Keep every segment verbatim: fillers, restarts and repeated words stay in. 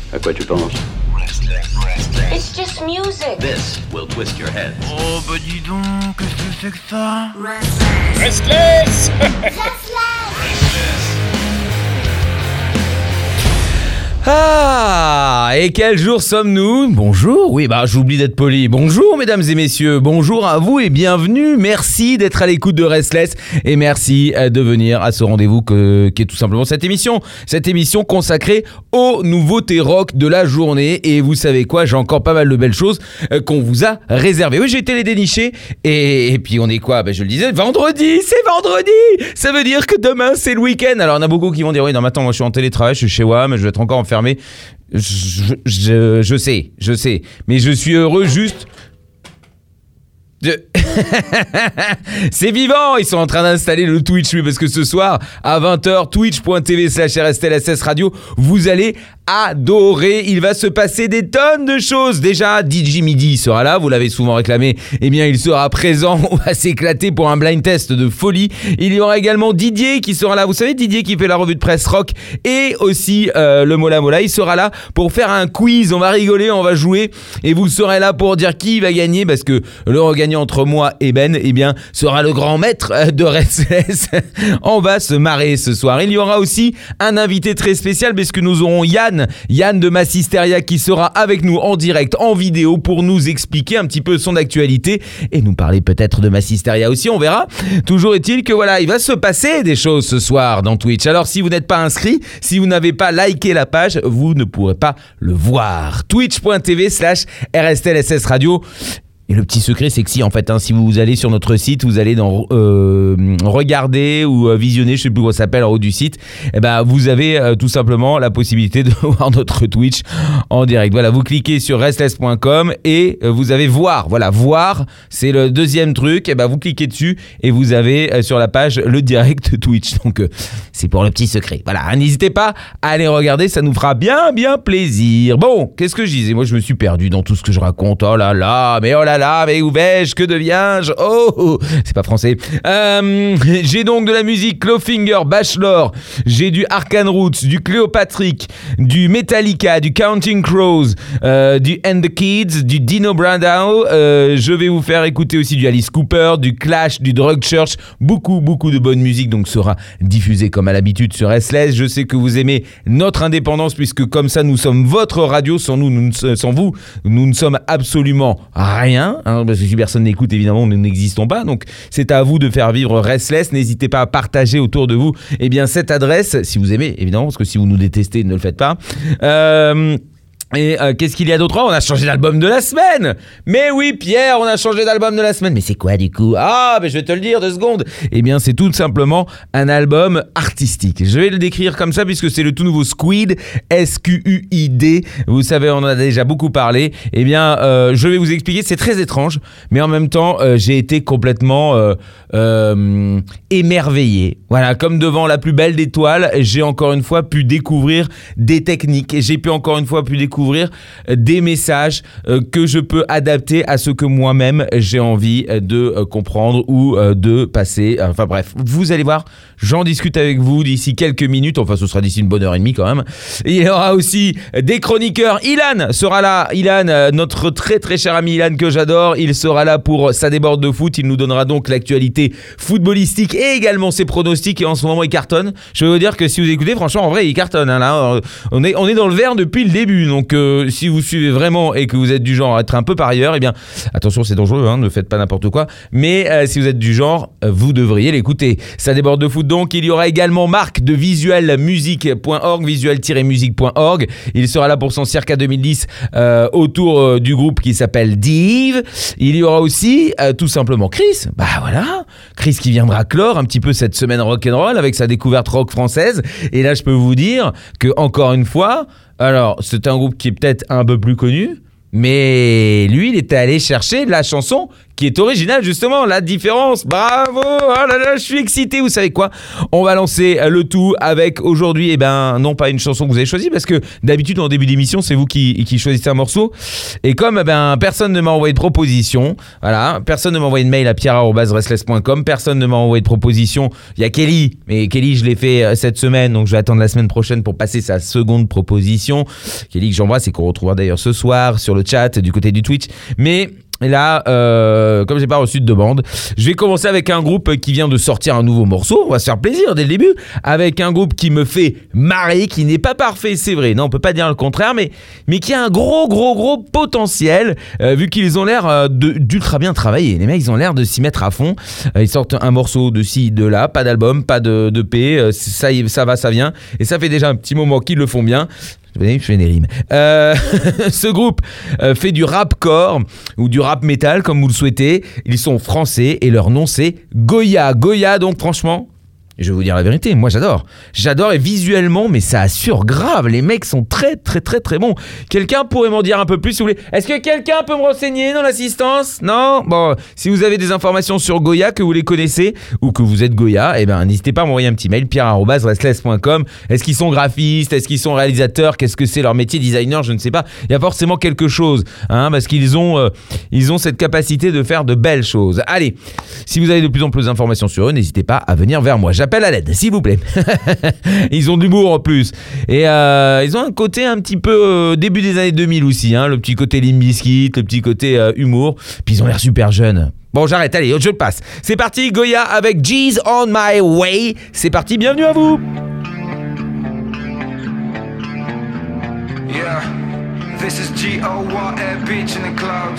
À quoi tu penses? It's just music. This will twist your head. Oh bah dis donc, qu'est-ce que c'est que ça? Restless. Ah, et quel jour sommes-nous? Bonjour, oui, bah j'oublie d'être poli. Bonjour mesdames et messieurs, bonjour à vous et bienvenue. Merci d'être à l'écoute de Restless et merci de venir à ce rendez-vous que, qui est tout simplement cette émission. Cette émission consacrée aux nouveautés rock de la journée. Et vous savez quoi, j'ai encore pas mal de belles choses qu'on vous a réservées. Oui, j'ai été les dénicher et, et puis on est quoi? Bah, je le disais, vendredi, c'est vendredi. Ça veut dire que demain c'est le week-end. Alors il y en a beaucoup qui vont dire, oui non mais attends, moi je suis en télétravail, je suis chez W A M, je vais être encore enfermé. Mais je, je, je sais, je sais, mais je suis heureux juste de... C'est vivant, ils sont en train d'installer le Twitch, oui, parce que ce soir à vingt heures, twitch.tv slash RSTLSS Radio, vous allez adorer, il va se passer des tonnes de choses. Déjà, D J Midi sera là, vous l'avez souvent réclamé, eh bien il sera présent, on va s'éclater pour un blind test de folie. Il y aura également Didier qui sera là, vous savez Didier qui fait la revue de presse rock et aussi euh, le Mola Mola, il sera là pour faire un quiz, on va rigoler, on va jouer et vous serez là pour dire qui va gagner parce que le regagnant entre moi et Ben, eh bien sera le grand maître de Restless. On va se marrer ce soir. Il y aura aussi un invité très spécial parce que nous aurons Yann Yann de Massisteria qui sera avec nous en direct, en vidéo pour nous expliquer un petit peu son actualité et nous parler peut-être de Massisteria aussi, on verra. Toujours est-il que voilà, il va se passer des choses ce soir dans Twitch. Alors si vous n'êtes pas inscrit, si vous n'avez pas liké la page, vous ne pourrez pas le voir. Twitch.tv slash RSTLSS Radio. Et le petit secret, c'est que si, en fait, hein, si vous allez sur notre site, vous allez dans euh, regarder ou euh, visionner, je sais plus comment ça s'appelle en haut du site, et ben vous avez euh, tout simplement la possibilité de voir notre Twitch en direct. Voilà, vous cliquez sur restless point com et euh, vous avez voir. Voilà, voir, c'est le deuxième truc. Et ben vous cliquez dessus et vous avez euh, sur la page le direct Twitch. Donc euh, c'est pour le petit secret. Voilà, hein, n'hésitez pas à aller regarder, ça nous fera bien, bien plaisir. Bon, qu'est-ce que je disais? Moi, je me suis perdu dans tout ce que je raconte. Oh là là, mais oh là là, mais où vais-je? Que deviens-je? Oh, oh, c'est pas français. Euh, j'ai donc de la musique Clawfinger, Bachelor, j'ai du Arcane Roots, du Cléopatrick, du Metallica, du Counting Crows, euh, du And the Kids, du Dino Brandao. Euh, je vais vous faire écouter aussi du Alice Cooper, du Clash, du Drug Church. Beaucoup, beaucoup de bonne musique donc sera diffusée comme à l'habitude sur Restless. Je sais que vous aimez notre indépendance puisque comme ça nous sommes votre radio. Sans nous, nous sans vous, nous ne sommes absolument rien. Hein, parce que si personne n'écoute, évidemment, nous n'existons pas. Donc, c'est à vous de faire vivre Restless. N'hésitez pas à partager autour de vous eh bien, cette adresse, si vous aimez, évidemment, parce que si vous nous détestez, ne le faites pas. Euh... Et euh, qu'est-ce qu'il y a d'autre? On a changé d'album de la semaine. Mais oui, Pierre, on a changé d'album de la semaine. Mais c'est quoi du coup? Ah, mais je vais te le dire deux secondes. Eh bien, c'est tout simplement un album artistique. Je vais le décrire comme ça puisque c'est le tout nouveau Squid, S Q U I D. Vous savez, on en a déjà beaucoup parlé. Eh bien, euh, je vais vous expliquer. C'est très étrange, mais en même temps, euh, j'ai été complètement euh, euh, émerveillé. Voilà, comme devant la plus belle des toiles, j'ai encore une fois pu découvrir des techniques et j'ai pu encore une fois pu découvrir découvrir des messages euh, que je peux adapter à ce que moi-même j'ai envie de euh, comprendre ou euh, de passer. Enfin bref, vous allez voir, j'en discute avec vous d'ici quelques minutes. Enfin, ce sera d'ici une bonne heure et demie quand même. Il y aura aussi des chroniqueurs. Ilan sera là. Ilan, euh, notre très très cher ami Ilan que j'adore. Il sera là pour Ça déborde de foot. Il nous donnera donc l'actualité footballistique et également ses pronostics. Et en ce moment, il cartonne. Je vais vous dire que si vous écoutez, franchement, en vrai, il cartonne. Hein, là, on est, on est dans le vert depuis le début. Donc, euh, si vous suivez vraiment et que vous êtes du genre à être un peu parieur, eh bien, attention, c'est dangereux, hein, ne faites pas n'importe quoi. Mais euh, si vous êtes du genre, euh, vous devriez l'écouter. Ça déborde de foot donc. Il y aura également Marc de visual music point org, visual tiret music point org. Il sera là pour son Circa deux mille dix euh, autour euh, du groupe qui s'appelle Div. Il y aura aussi euh, tout simplement Chris. Bah voilà, Chris qui viendra clore un petit peu cette semaine rock'n'roll avec sa découverte rock française. Et là, je peux vous dire que encore une fois, alors c'est un groupe qui est peut-être un peu plus connu, mais lui, il était allé chercher la chanson qui est original justement, la différence. Bravo, oh là là, je suis excité. Vous savez quoi? On va lancer le tout avec aujourd'hui, eh ben non pas une chanson que vous avez choisie, parce que d'habitude en début d'émission c'est vous qui, qui choisissez un morceau. Et comme eh ben personne ne m'a envoyé de proposition, voilà, personne ne m'a envoyé de mail à pierre arobase restless point com, personne ne m'a envoyé de proposition. Il y a Kelly, mais Kelly je l'ai fait cette semaine, donc je vais attendre la semaine prochaine pour passer sa seconde proposition. Kelly que j'embrasse et qu'on retrouvera d'ailleurs ce soir sur le chat du côté du Twitch. Mais et là, euh, comme j'ai pas reçu de demande, je vais commencer avec un groupe qui vient de sortir un nouveau morceau. On va se faire plaisir dès le début avec un groupe qui me fait marrer, qui n'est pas parfait, c'est vrai. Non, on peut pas dire le contraire, mais mais qui a un gros, gros, gros potentiel euh, vu qu'ils ont l'air euh, de, d'ultra bien travailler. Les mecs, ils ont l'air de s'y mettre à fond. Euh, ils sortent un morceau de ci, de là, pas d'album, pas de de P. Euh, ça, ça va, ça vient, et ça fait déjà un petit moment qu'ils le font bien. Vous voyez, je fais des rimes. Euh, ce groupe euh, fait du rapcore ou du rap metal comme vous le souhaitez. Ils sont français et leur nom c'est Goya. Goya, donc franchement, je vais vous dire la vérité, moi j'adore. J'adore, et visuellement, mais ça assure grave. Les mecs sont très très très très bons. Quelqu'un pourrait m'en dire un peu plus si vous voulez. Est-ce que quelqu'un peut me renseigner dans l'assistance? Non? Bon, si vous avez des informations sur Goya, que vous les connaissez ou que vous êtes Goya, eh ben n'hésitez pas à m'envoyer un petit mail, pierre arobase restless point com. Est-ce qu'ils sont graphistes? Est-ce qu'ils sont réalisateurs? Qu'est-ce que c'est leur métier? Designer? Je ne sais pas. Il y a forcément quelque chose, hein, parce qu'ils ont euh, ils ont cette capacité de faire de belles choses. Allez, si vous avez de plus en plus d'informations sur eux, n'hésitez pas à venir vers moi. J'appelle à l'aide, s'il vous plaît. Ils ont de l'humour en plus. Et euh, ils ont un côté un petit peu euh, début des années deux mille aussi, hein, le petit côté Limp Bizkit, le petit côté euh, humour. Puis ils ont l'air super jeunes. Bon, j'arrête, allez, je le passe. C'est parti, Goya avec G's on my way. C'est parti, bienvenue à vous. Yeah, this is G O Y A Beach in the clouds.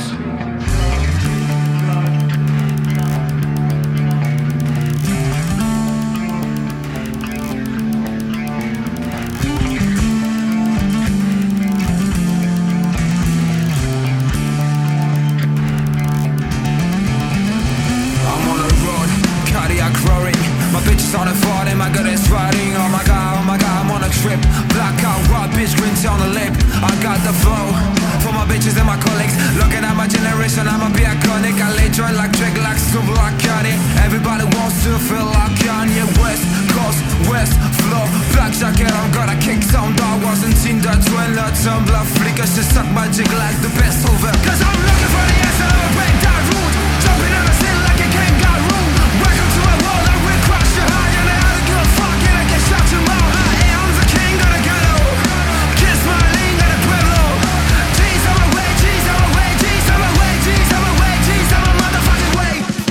My bitch is on a farting, my good is riding. Oh my god, oh my god, I'm on a trip. Blackout, raw bitch, green tea on the lip. I got the flow for my bitches and my colleagues. Looking at my generation, I'ma be iconic. I lay joint like Drake, like super like Kanye. Everybody wants to feel like Kanye. West Coast, West Flow, black jacket, I'm gonna kick some dog. Wasn't seen that twin, that Tumblr flickers. Just suck my jig like the best over. Cause I'm looking for the answer of a break that route. Jumping on the scene like a king got room. Welcome to a world that will crush you high. And I had a good fuck and I can shut you out. Hey, I'm the king of the ghetto. Kiss my lean at a Pueblo. G's on my way, G's on my way, G's on my way, G's on my way, G's on my motherfucking way.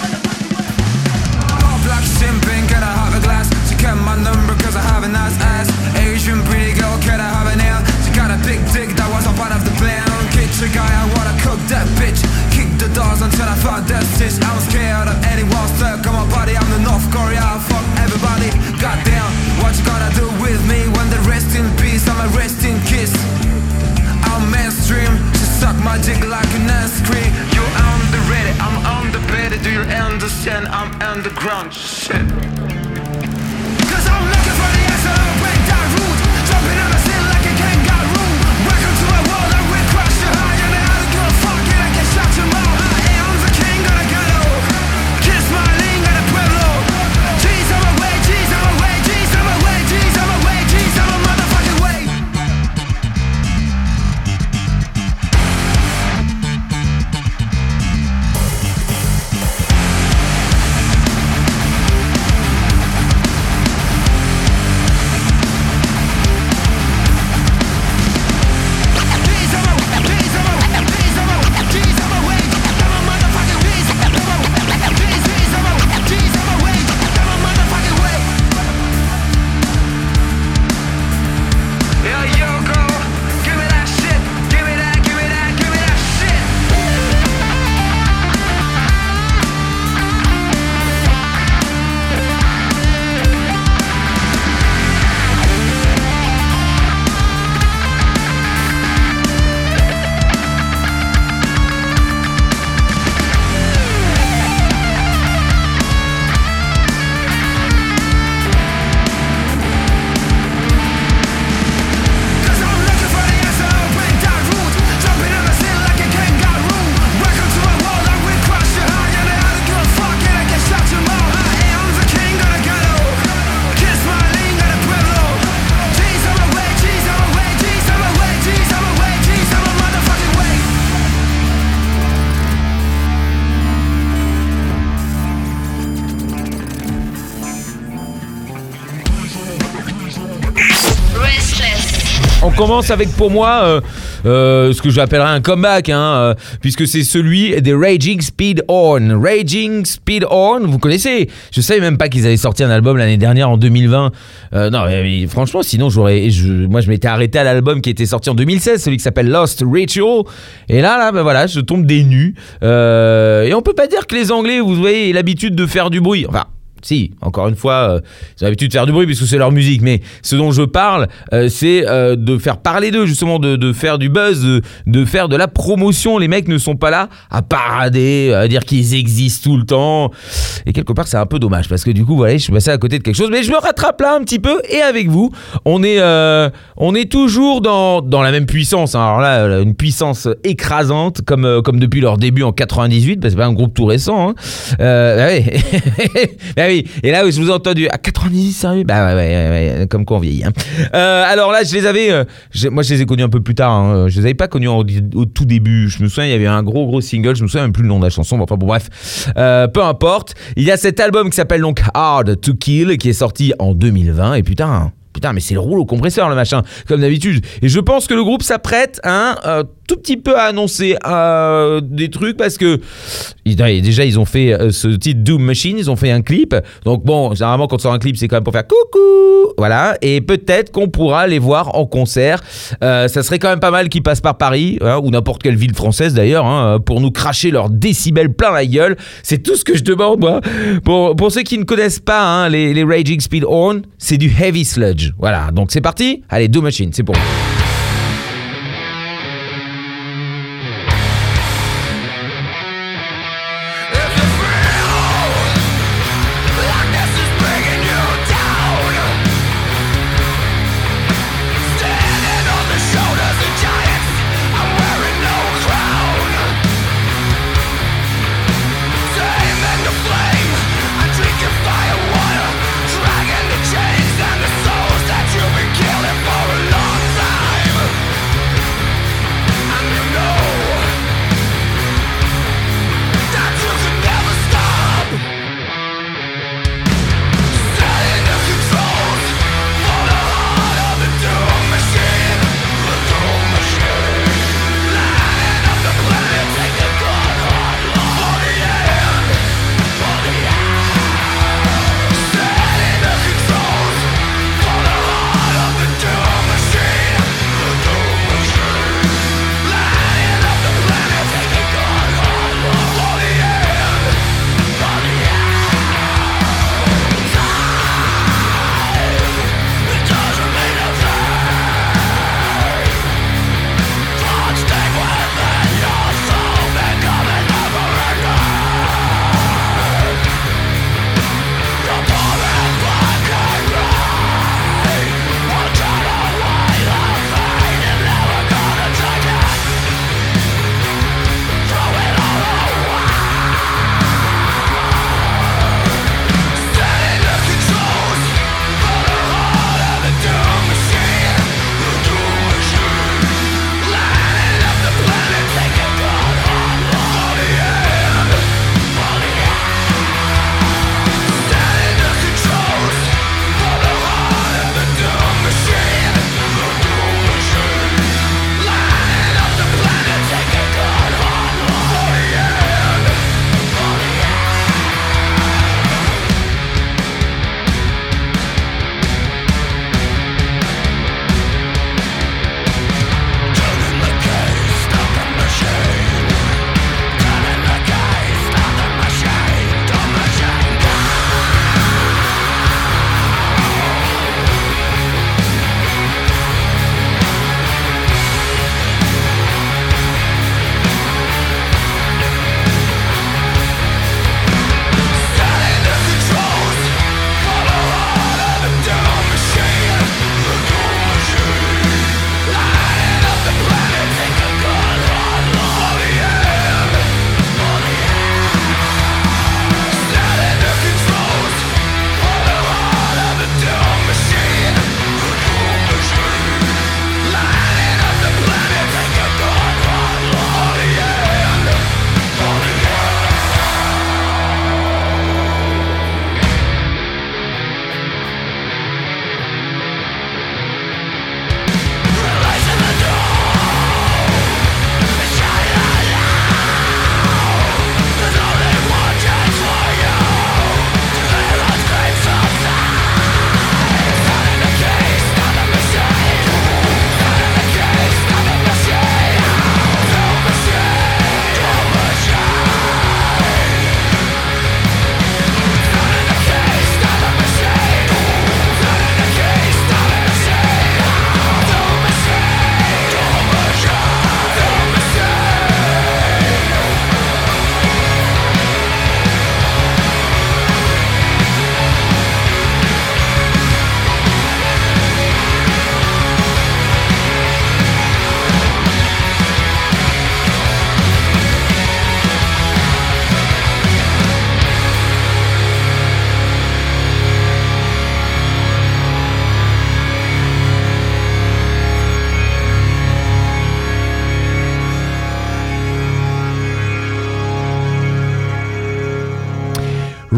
All black simping, can I have a glass? She kept my number cause I have a nice ass. Asian pretty girl, can I have a nail? She got a big dick, that was a part of the plan. Kitchen guy, I wanna cook that bitch. Kick the doors until on commence avec pour moi euh, euh, ce que j'appellerais un comeback, hein, euh, puisque c'est celui des Raging Speed On. Raging Speed On, vous connaissez? Je savais même pas qu'ils avaient sorti un album l'année dernière en deux mille vingt. Euh, non, mais, mais, franchement, sinon j'aurais, je, moi je m'étais arrêté à l'album qui était sorti en deux mille seize, celui qui s'appelle Lost Ritual. Et là, là, ben voilà, je tombe des nues. Euh, et on peut pas dire que les Anglais, vous voyez, aient l'habitude de faire du bruit. Enfin. Si, encore une fois, euh, ils ont l'habitude de faire du bruit puisque c'est leur musique, mais ce dont je parle, euh, c'est euh, de faire parler d'eux, justement, de, de faire du buzz, de, de faire de la promotion. Les mecs ne sont pas là à parader, à dire qu'ils existent tout le temps. Et quelque part, c'est un peu dommage parce que du coup, voilà, je suis passé à côté de quelque chose, mais je me rattrape là un petit peu. Et avec vous, on est, euh, on est toujours dans, dans la même puissance. Hein. Alors là, une puissance écrasante, comme, euh, comme depuis leur début en quatre-vingt-dix-huit, parce que c'est pas un groupe tout récent. Hein. Euh, bah oui. bah oui. Et là, je vous ai entendu à quatre-vingt-dix, sérieux? Bah ouais, ouais, ouais, comme quoi on vieillit. Hein. Euh, alors là, je les avais, euh, moi je les ai connus un peu plus tard. Hein. Je les avais pas connus au, au tout début. Je me souviens, il y avait un gros gros single. Je me souviens même plus le nom de la chanson. Enfin bon, bref, euh, peu importe. Il y a cet album qui s'appelle donc Hard to Kill, qui est sorti en deux mille vingt. Et putain. Putain, mais c'est le rouleau compresseur, le machin, comme d'habitude. Et je pense que le groupe s'apprête un euh, tout petit peu à annoncer euh, des trucs parce que déjà, ils ont fait euh, ce titre Doom Machine, ils ont fait un clip. Donc bon, généralement, quand on sort un clip, c'est quand même pour faire coucou. Voilà. Et peut-être qu'on pourra les voir en concert. Euh, ça serait quand même pas mal qu'ils passent par Paris, hein, ou n'importe quelle ville française d'ailleurs, hein, pour nous cracher leurs décibels plein la gueule. C'est tout ce que je demande, moi. Pour, pour ceux qui ne connaissent pas hein, les, les Raging Speed On, c'est du heavy sludge. Voilà, donc c'est parti. Allez, Doom Machine, c'est pour vous. Dragging the chains and the souls that you've been killing for a long time.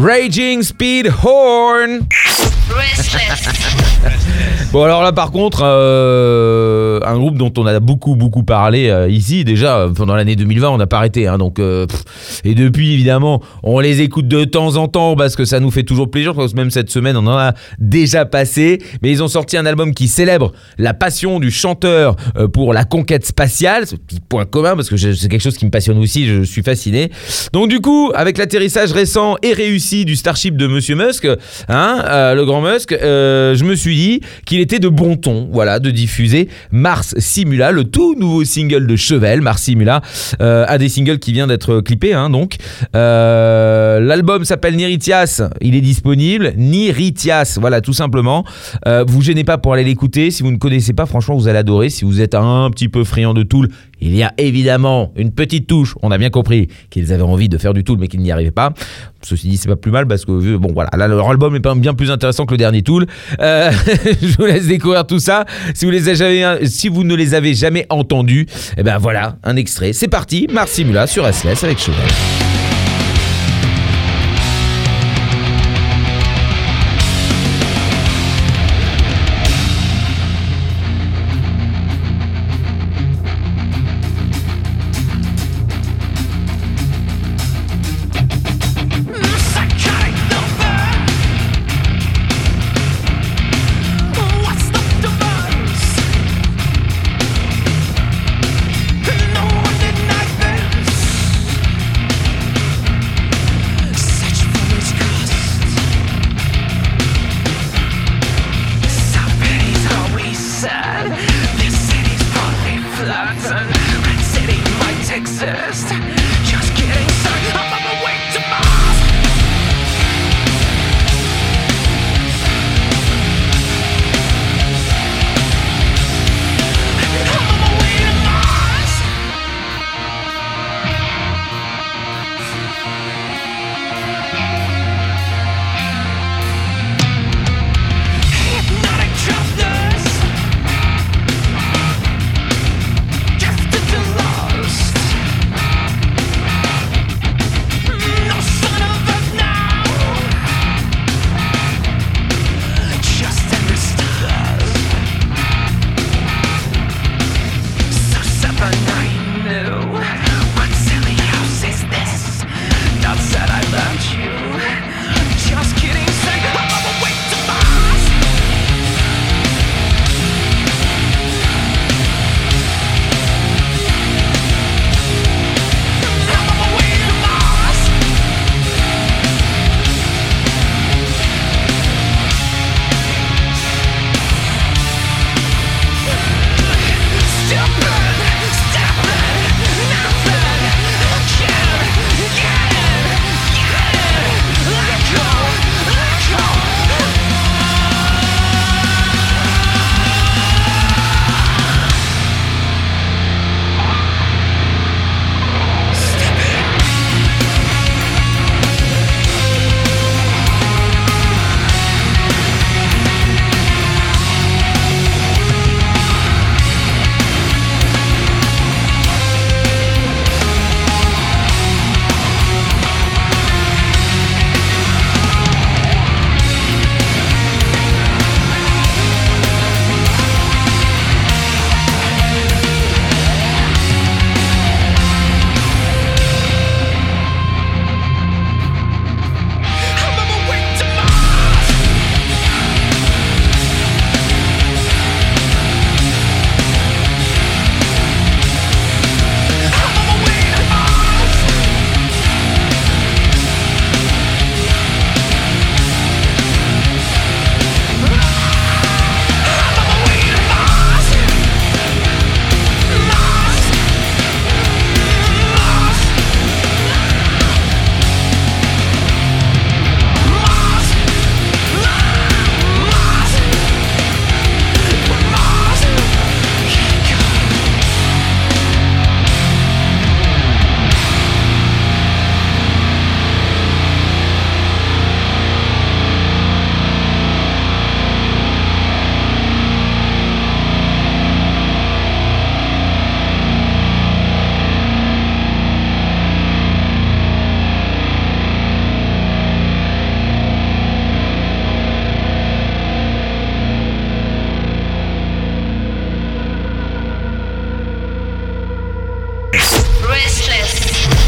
Raging Speed Horn. Bon alors là par contre euh, un groupe dont on a beaucoup beaucoup parlé euh, ici déjà pendant l'année deux mille vingt, on n'a pas arrêté hein, donc euh, pff, et depuis évidemment on les écoute de temps en temps parce que ça nous fait toujours plaisir. Je pense même cette semaine on en a déjà passé, mais ils ont sorti un album qui célèbre la passion du chanteur euh, pour la conquête spatiale. C'est un petit point commun parce que je, c'est quelque chose qui me passionne aussi, je suis fasciné. Donc du coup avec l'atterrissage récent et réussi du Starship de Monsieur Musk, hein, euh, le grand Musk, euh, je me suis dit qu'il était de bon ton, voilà, de diffuser Mars Simula, le tout nouveau single de Chevelle. Mars Simula, euh, un des singles qui vient d'être clippé, hein, donc. Euh, l'album s'appelle Niritias, il est disponible. Niritias, voilà, tout simplement. Euh, vous gênez pas pour aller l'écouter. Si vous ne connaissez pas, franchement, vous allez adorer. Si vous êtes un petit peu friand de Tool, il y a évidemment une petite touche. On a bien compris qu'ils avaient envie de faire du Tool, mais qu'ils n'y arrivaient pas. Ceci dit, c'est pas plus mal parce que, bon, voilà, là, leur album est bien plus intéressant que le dernier Tool. Euh, je vous laisse découvrir tout ça. Si vous, les avez jamais, si vous ne les avez jamais entendus, eh ben voilà, un extrait. C'est parti, Mars Simula sur Restless avec Chevelle. No one did like this.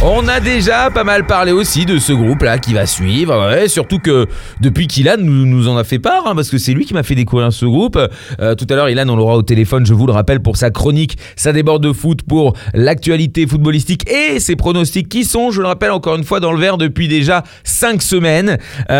On a déjà pas mal parlé aussi de ce groupe-là qui va suivre, ouais, surtout que depuis qu'Ilan nous, nous en a fait part, hein, parce que c'est lui qui m'a fait découvrir ce groupe. Euh, tout à l'heure, Ilan, on l'aura au téléphone, je vous le rappelle, pour sa chronique Ça déborde de foot, pour l'actualité footballistique et ses pronostics qui sont, je le rappelle encore une fois, dans le vert depuis déjà cinq semaines.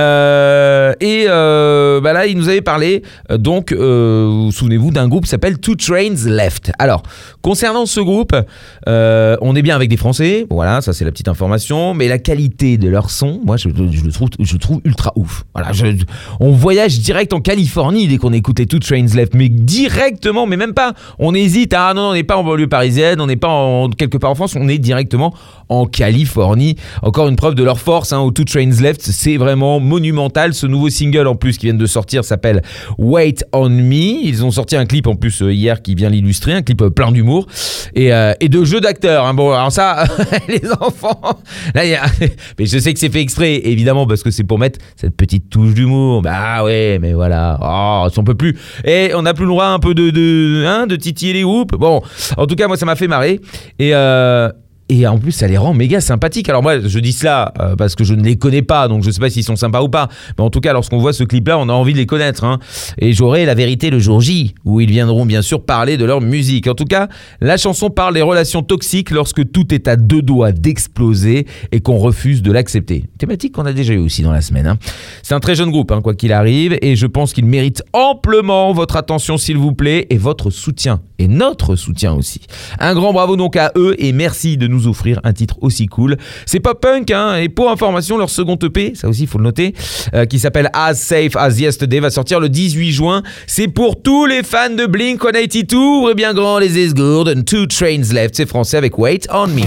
Euh, et euh, bah là, il nous avait parlé, euh, donc, euh, vous souvenez-vous d'un groupe qui s'appelle Two Trains Left. Alors, concernant ce groupe, euh, on est bien avec des Français, voilà, ça c'est la petite information, mais la qualité de leur son, moi je, je le trouve, je le trouve ultra ouf. Voilà, je, on voyage direct en Californie dès qu'on écoute les Two Trains Left, mais directement, mais même pas, on hésite, ah non, on n'est pas en banlieue parisienne, on n'est pas en, quelque part en France, on est directement en Californie. Encore une preuve de leur force, hein, aux Two Trains Left, c'est vraiment monumental. Ce nouveau single en plus qui vient de sortir s'appelle Wait on Me. Ils ont sorti un clip en plus euh, hier qui vient l'illustrer, un clip euh, plein d'humour et, euh, et de jeux d'acteurs. Hein. Bon, alors ça, les enfants, là, y a... mais je sais que c'est fait exprès, évidemment, parce que c'est pour mettre cette petite touche d'humour. Bah ouais, mais voilà, oh, si on peut plus. Et on n'a plus le droit un peu de, de, hein, de titiller les whoops. Bon, en tout cas, moi, ça m'a fait marrer. Et euh, Et en plus, ça les rend méga sympathiques. Alors moi, je dis cela euh, parce que je ne les connais pas, donc je ne sais pas s'ils sont sympas ou pas. Mais en tout cas, lorsqu'on voit ce clip-là, on a envie de les connaître. Hein. Et j'aurai la vérité le jour J, où ils viendront bien sûr parler de leur musique. En tout cas, la chanson parle des relations toxiques lorsque tout est à deux doigts d'exploser et qu'on refuse de l'accepter. Thématique qu'on a déjà eu aussi dans la semaine. Hein. C'est un très jeune groupe, hein, quoi qu'il arrive, et je pense qu'il mérite amplement votre attention, s'il vous plaît, et votre soutien. Et notre soutien aussi. Un grand bravo donc à eux, et merci de nous offrir un titre aussi cool. C'est pop punk, hein, et pour information, leur second E P, ça aussi il faut le noter, euh, qui s'appelle As Safe As Yesterday, va sortir le dix-huit juin. C'est pour tous les fans de Blink one eighty-two. Ouvrez bien grand les esgourdes. Two Trains Left, c'est français avec Wait on Me.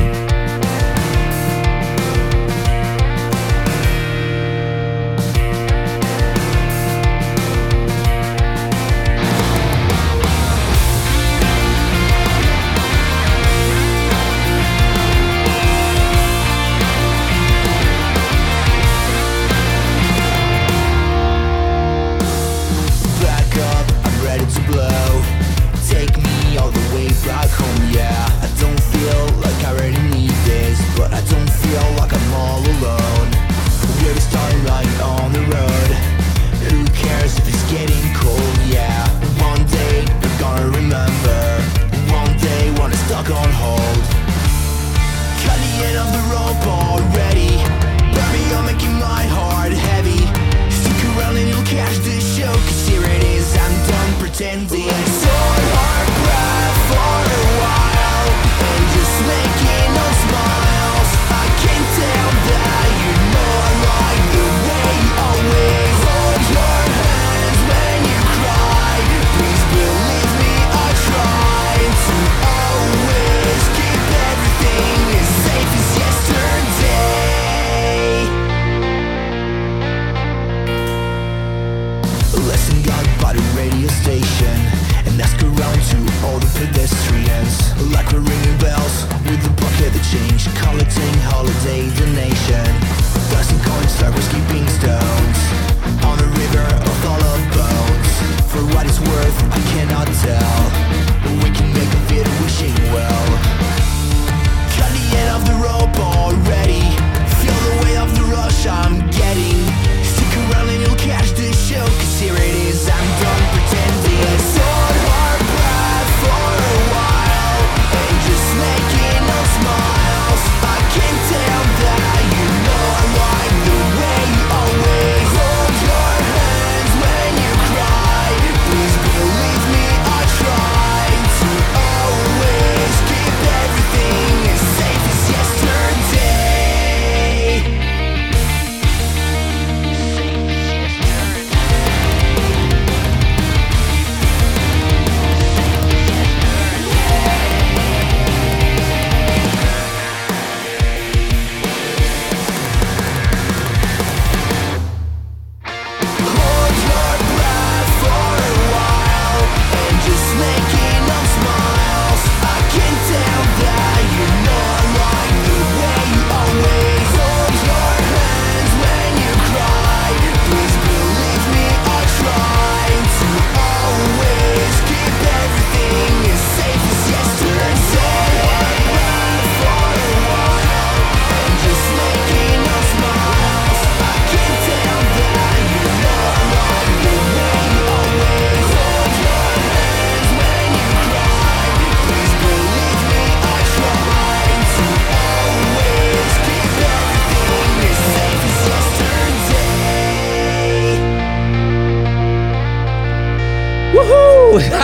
Just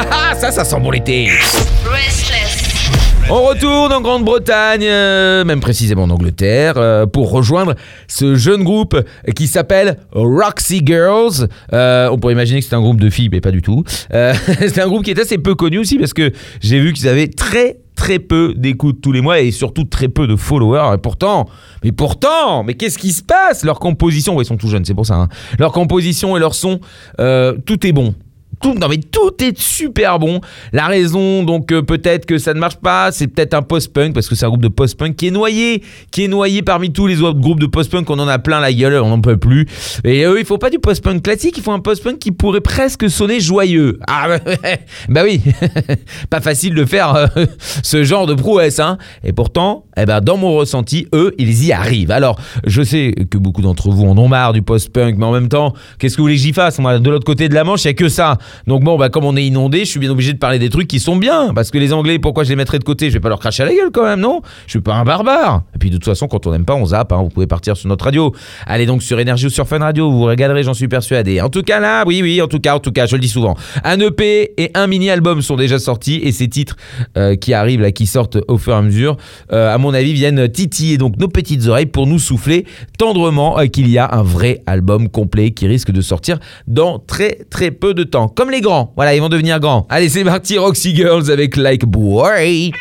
Ça, ça sent bon l'été. On retourne en Grande-Bretagne, euh, même précisément en Angleterre, euh, pour rejoindre ce jeune groupe qui s'appelle Roxy Girls. Euh, on pourrait imaginer que c'est un groupe de filles, mais pas du tout. Euh, c'est un groupe qui est assez peu connu aussi parce que j'ai vu qu'ils avaient très très peu d'écoutes tous les mois et surtout très peu de followers. Et pourtant, mais pourtant, mais qu'est-ce qui se passe ? Leur composition, ouais, ils sont tout jeunes, c'est pour ça. Hein. Leur composition et leur son, euh, tout est bon. Tout, non mais tout est super bon. La raison donc euh, peut-être que ça ne marche pas, c'est peut-être un post-punk parce que c'est un groupe de post-punk qui est noyé, qui est noyé parmi tous les autres groupes de post-punk. On en a plein la gueule, on n'en peut plus. Et eux, ils font pas du post-punk classique, ils font un post-punk qui pourrait presque sonner joyeux. Ah bah oui, pas facile de faire euh, ce genre de prouesse, hein. Et pourtant, eh ben dans mon ressenti, eux, ils y arrivent. Alors, je sais que beaucoup d'entre vous en ont marre du post-punk, mais en même temps, qu'est-ce que vous voulez que j'y fasse ? Moi, de l'autre côté de la Manche, il y a que ça. Donc bon, bah comme on est inondé, je suis bien obligé de parler des trucs qui sont bien. Parce que les Anglais, pourquoi je les mettrais de côté ? Je vais pas leur cracher à la gueule quand même, non ? Je suis pas un barbare. Et puis de toute façon, quand on n'aime pas, on zappe. Hein. Vous pouvez partir sur notre radio. Allez donc sur Énergie ou sur Fun Radio, vous vous régalerez, j'en suis persuadé. En tout cas là, oui, oui, en tout cas, en tout cas, je le dis souvent. Un E P et un mini-album sont déjà sortis et ces titres euh, qui arrivent là, qui sortent au fur et à mesure, euh, à mon avis, viennent titiller donc nos petites oreilles pour nous souffler tendrement euh, qu'il y a un vrai album complet qui risque de sortir dans très très peu de temps. Comme les grands. Voilà, ils vont devenir grands. Allez, c'est parti, Roxy Girls avec Like a Boy.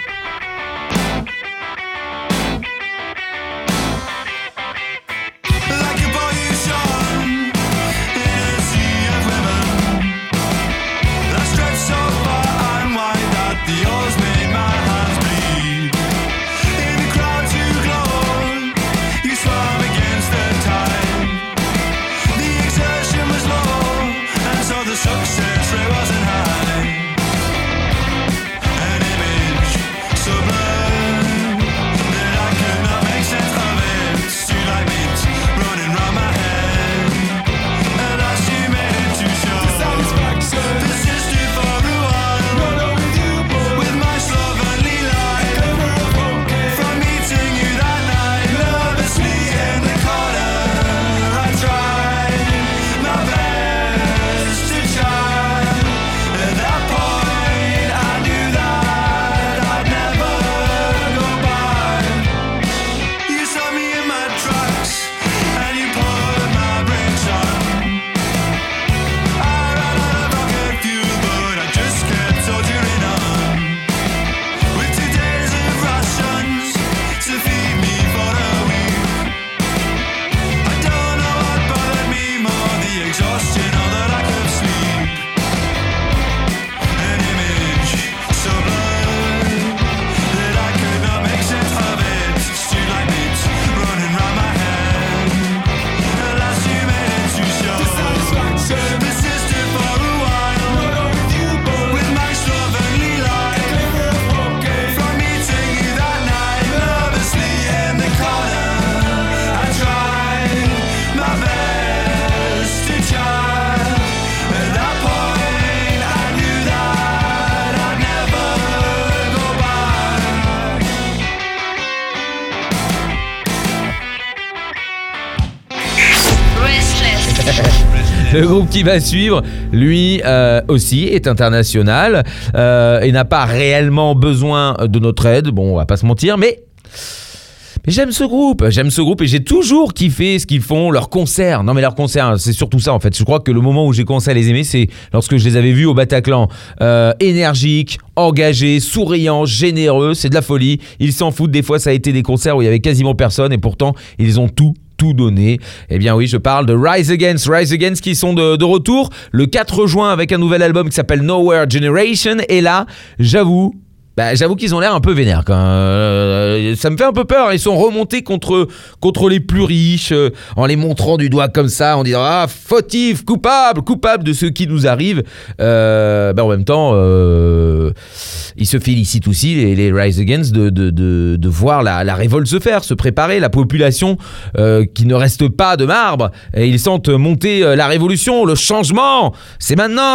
Le groupe qui va suivre, lui euh, aussi, est international euh, et n'a pas réellement besoin de notre aide. Bon, on va pas se mentir, mais... Mais j'aime ce groupe, j'aime ce groupe et j'ai toujours kiffé ce qu'ils font, leurs concerts. Non mais leurs concerts, c'est surtout ça en fait. Je crois que le moment où j'ai commencé à les aimer, c'est lorsque je les avais vus au Bataclan. Euh, énergiques, engagés, souriants, généreux, c'est de la folie. Ils s'en foutent, des fois ça a été des concerts où il y avait quasiment personne et pourtant ils ont tout tout donné. Eh bien oui, je parle de Rise Against, Rise Against qui sont de, de retour le quatre juin avec un nouvel album qui s'appelle Nowhere Generation. Et là, j'avoue, bah, j'avoue qu'ils ont l'air un peu vénères quand euh, ça me fait un peu peur. Ils sont remontés contre, contre les plus riches euh, en les montrant du doigt comme ça, en disant ah fautif, coupable, coupable de ce qui nous arrive. Euh, bah, en même temps, euh, ils se félicitent aussi, les, les Rise Against, de, de, de, de voir la, la révolte se faire, se préparer, la population euh, qui ne reste pas de marbre, et ils sentent monter euh, la révolution, le changement, c'est maintenant.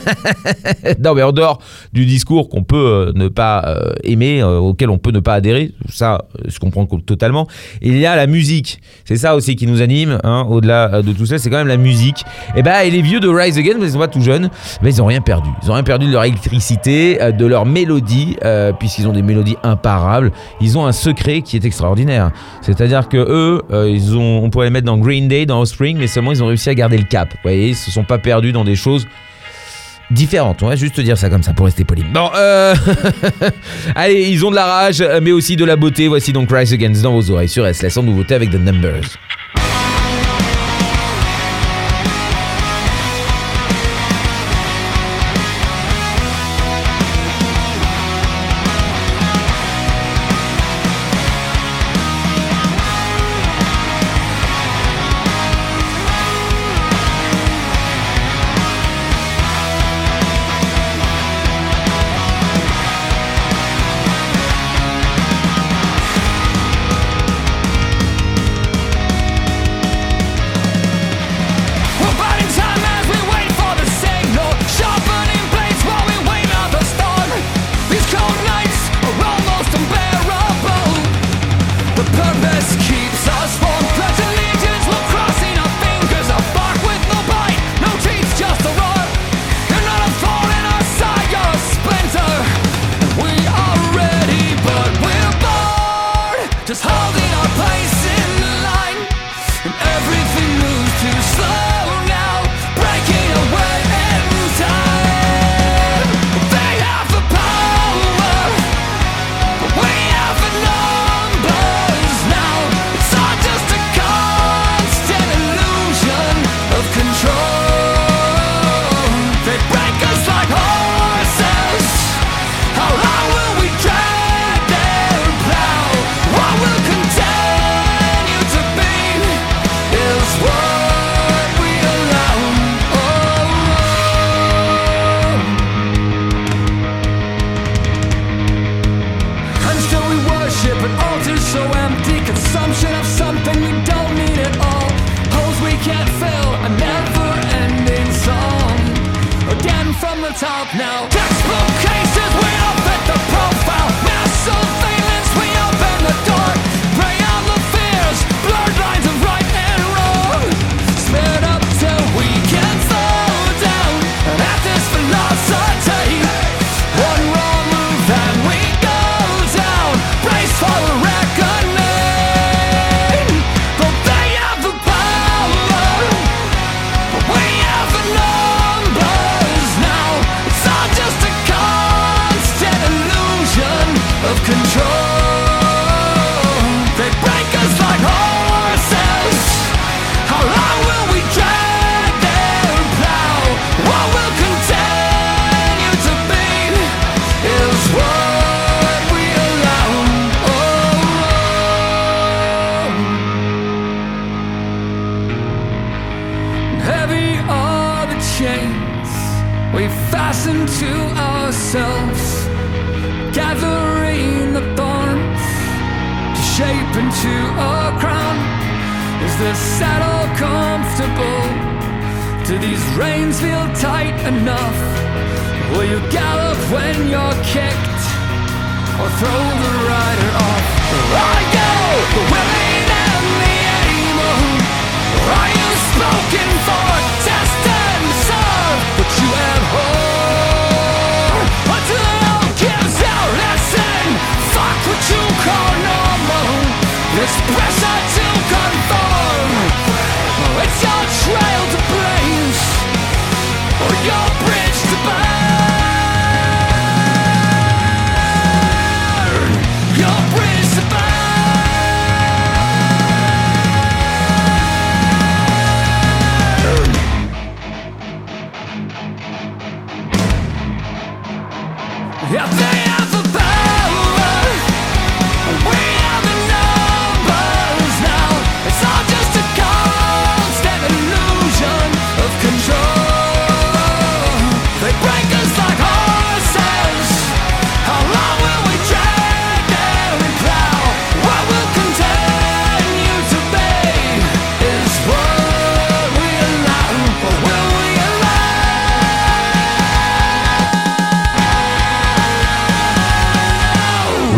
Non mais en dehors du discours qu'on peut euh, ne pas euh, aimer, euh, auquel on peut ne pas adhérer, ça je comprends totalement, il y a la musique, c'est ça aussi qui nous anime, hein, au-delà de tout ça, c'est quand même la musique. Et bah, et les vieux de Rise Against, ils sont pas tout jeunes, mais ils ont rien perdu, ils ont rien perdu de leur électricité, de leur mélodie, euh, puisqu'ils ont des mélodies imparables, ils ont un secret qui est extraordinaire, c'est-à-dire que eux, euh, ils ont, on pourrait les mettre dans Green Day, dans Offspring, mais seulement ils ont réussi à garder le cap, vous voyez, ils se sont pas perdus dans des choses différentes, on va juste dire ça comme ça pour rester poli. Bon, euh... allez, ils ont de la rage, mais aussi de la beauté. Voici donc Rise Against dans vos oreilles sur Restless en nouveauté avec The Numbers. They break us like horses.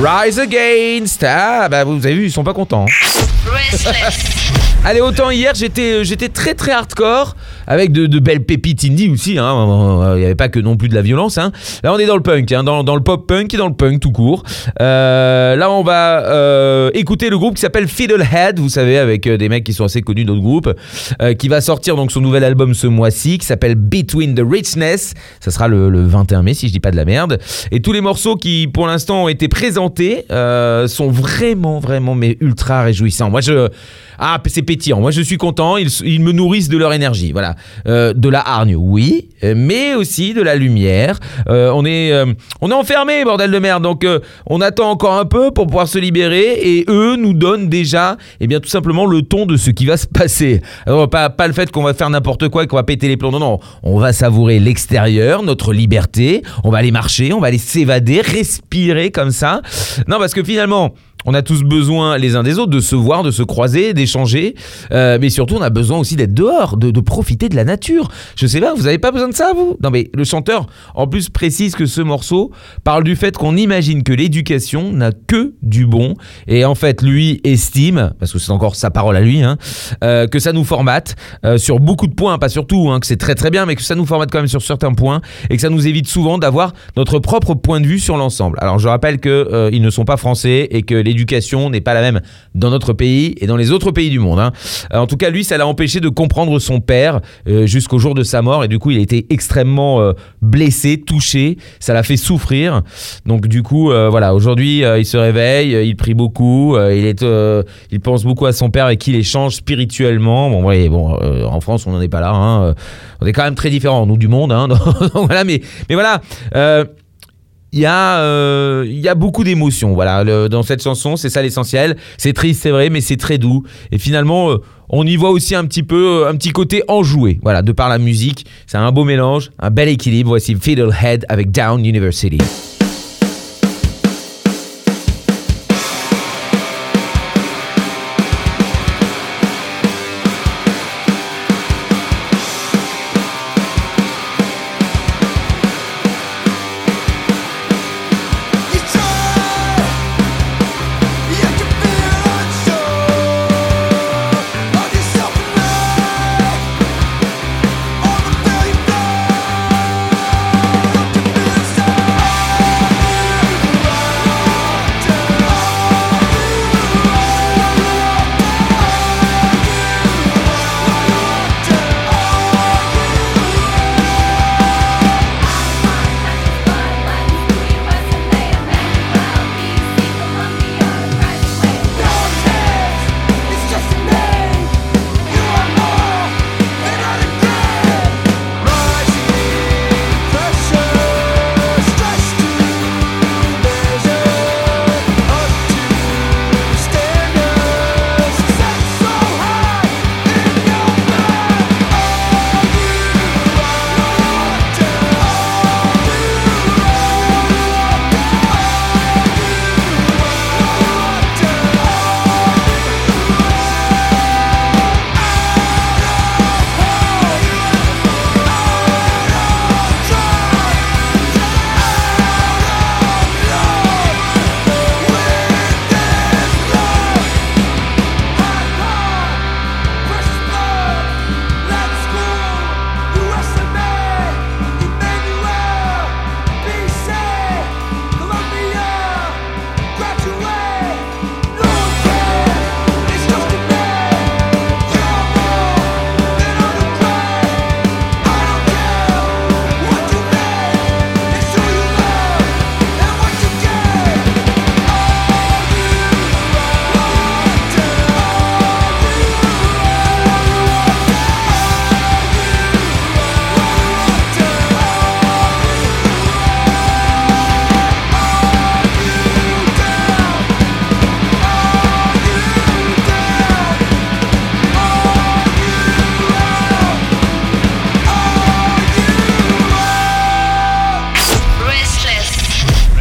Rise Against. Ah, bah vous avez vu, ils sont pas contents. Restless. Allez, autant hier j'étais j'étais très très hardcore avec de, de belles pépites indie aussi, hein. Il n'y avait pas que non plus de la violence, hein. Là on est dans le punk, hein, dans, dans le pop punk et dans le punk tout court. Euh, là on va euh, écouter le groupe qui s'appelle Fiddlehead, vous savez, avec euh, des mecs qui sont assez connus dans le groupe, euh, qui va sortir donc son nouvel album ce mois-ci qui s'appelle Between the Richness. Ça sera le, le vingt et un mai si je dis pas de la merde. Et tous les morceaux qui pour l'instant ont été présentés euh, sont vraiment vraiment mais ultra réjouissants. Moi je Ah, c'est pétillant. Moi, je suis content. Ils, ils me nourrissent de leur énergie. Voilà. Euh, de la hargne, oui, mais aussi de la lumière. Euh, on est, euh, on est enfermés, bordel de merde. Donc, euh, on attend encore un peu pour pouvoir se libérer. Et eux nous donnent déjà, eh bien, tout simplement le ton de ce qui va se passer. Alors, pas, pas le fait qu'on va faire n'importe quoi et qu'on va péter les plombs. Non, non. On va savourer l'extérieur, notre liberté. On va aller marcher, on va aller s'évader, respirer comme ça. Non, parce que finalement, on a tous besoin les uns des autres de se voir, de se croiser, d'échanger, euh, mais surtout on a besoin aussi d'être dehors, de, de profiter de la nature. Je sais pas, vous avez pas besoin de ça vous ? Non mais le chanteur en plus précise que ce morceau parle du fait qu'on imagine que l'éducation n'a que du bon et en fait lui estime, parce que c'est encore sa parole à lui, hein, euh, que ça nous formate euh, sur beaucoup de points, pas sur tout, hein, que c'est très très bien, mais que ça nous formate quand même sur certains points et que ça nous évite souvent d'avoir notre propre point de vue sur l'ensemble. Alors je rappelle qu'ils euh, ne sont pas français et que les l'éducation n'est pas la même dans notre pays et dans les autres pays du monde, hein. En tout cas, lui, ça l'a empêché de comprendre son père euh, jusqu'au jour de sa mort et du coup, il a été extrêmement euh, blessé, touché. Ça l'a fait souffrir. Donc du coup, euh, voilà, aujourd'hui, euh, il se réveille, euh, il prie beaucoup, euh, il, est, euh, il pense beaucoup à son père avec qui il échange spirituellement. Bon, ouais, bon, euh, en France, on n'en est pas là, hein. On est quand même très différents, nous, du monde, hein. Donc, voilà, mais, mais voilà. Euh, Il y, a, euh, il y a beaucoup d'émotions, voilà, le, dans cette chanson, c'est ça l'essentiel. C'est triste, c'est vrai, mais c'est très doux. Et finalement, euh, on y voit aussi un petit peu, un petit côté enjoué, voilà, de par la musique. C'est un beau mélange, un bel équilibre. Voici Fiddlehead avec Down University. Inside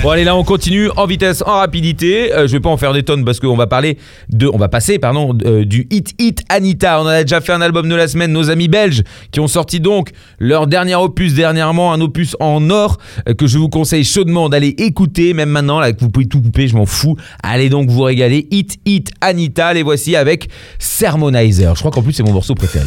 Bon allez, là on continue en vitesse, en rapidité. Euh, je vais pas en faire des tonnes parce qu'on va parler de, on va passer pardon euh, du hit hit Anita. On a déjà fait un album de la semaine, nos amis belges qui ont sorti donc leur dernier opus dernièrement, un opus en or euh, que je vous conseille chaudement d'aller écouter. Même maintenant, là vous pouvez tout couper, je m'en fous. Allez donc vous régaler. Hit hit Anita. Les voici avec Sermonizer. Je crois qu'en plus c'est mon morceau préféré.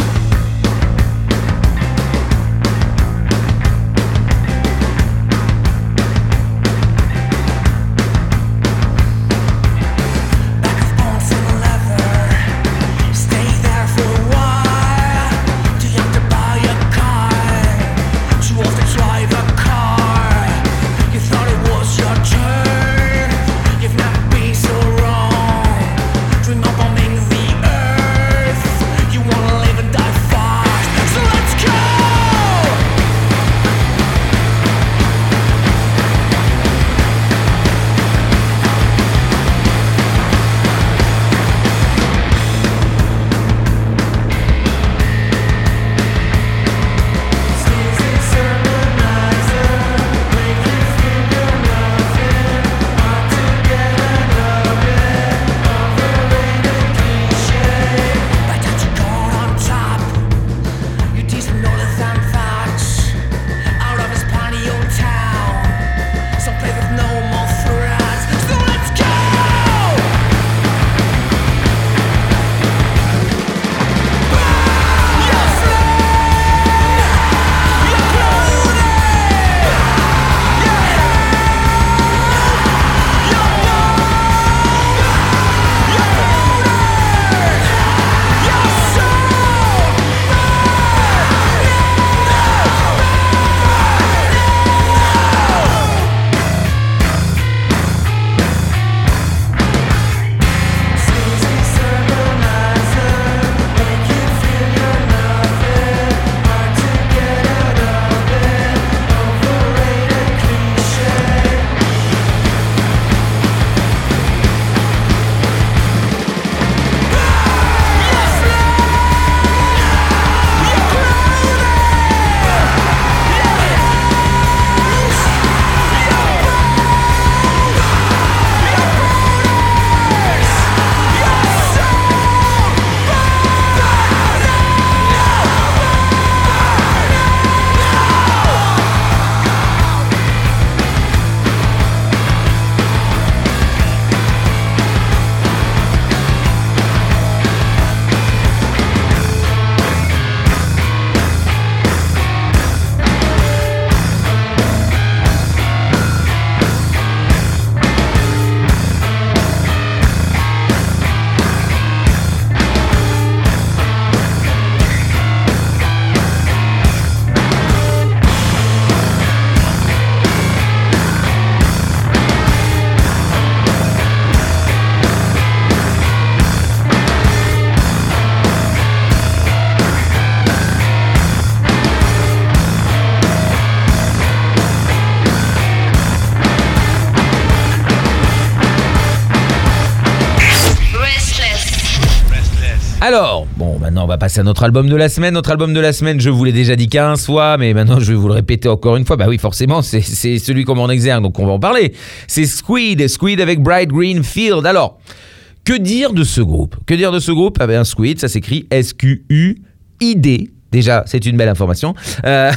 Alors, bon, maintenant on va passer à notre album de la semaine. Notre album de la semaine, je vous l'ai déjà dit quinze fois, mais maintenant je vais vous le répéter encore une fois. Bah oui, forcément, c'est, c'est celui qu'on met en exergue, donc on va en parler. C'est Squid, Squid avec Bright Green Field. Alors, que dire de ce groupe Que dire de ce groupe Ah ben, Squid, ça s'écrit S Q U I D. Déjà, c'est une belle information. Euh,